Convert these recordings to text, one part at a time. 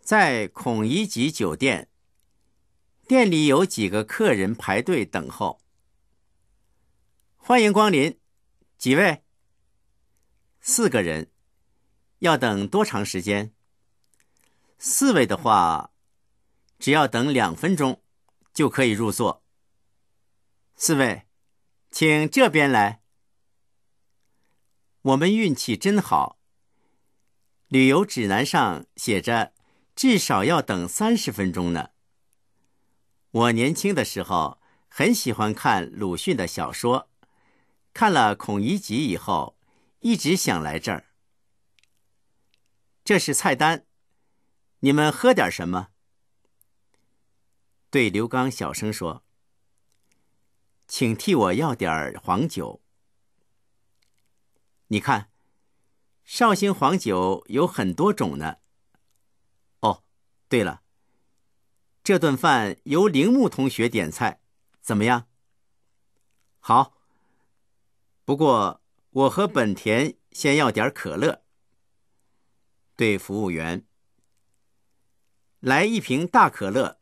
在孔乙己酒店，店里有几个客人排队等候。欢迎光临，几位？4个人。要等多长时间？4位的话，只要等2分钟就可以入座。4位，请这边来。我们运气真好，旅游指南上写着至少要等30分钟呢。我年轻的时候很喜欢看鲁迅的小说，看了孔乙己以后，一直想来这儿。这是菜单，你们喝点什么？对刘刚小声说，请替我要点黄酒。你看，绍兴黄酒有很多种呢。哦，对了，这顿饭由铃木同学点菜，怎么样？好，不过我和本田先要点可乐。对服务员，来1瓶大可乐。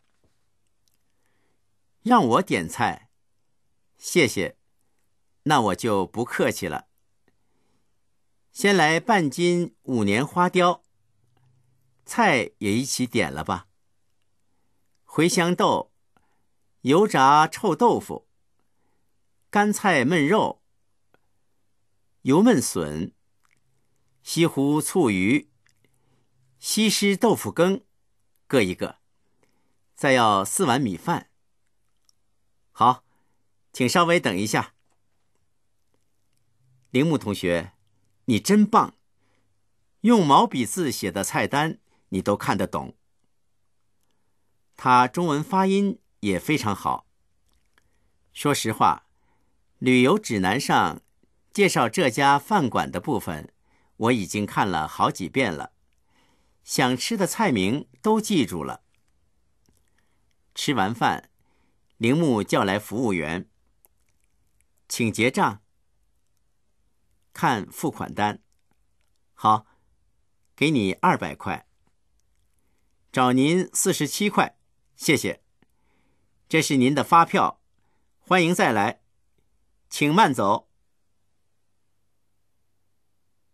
让我点菜，谢谢，那我就不客气了。先来半斤5年花雕，菜也一起点了吧。茴香豆、油炸臭豆腐、干菜焖肉、油焖笋、西湖醋鱼、西施豆腐羹，各一个。再要4碗米饭。好，请稍微等一下。铃木同学，你真棒，用毛笔字写的菜单你都看得懂。他中文发音也非常好。说实话，旅游指南上介绍这家饭馆的部分，我已经看了好几遍了，想吃的菜名都记住了。吃完饭，铃木叫来服务员，请结账。看付款单。好，给你200块。找您47块，谢谢。这是您的发票，欢迎再来，请慢走。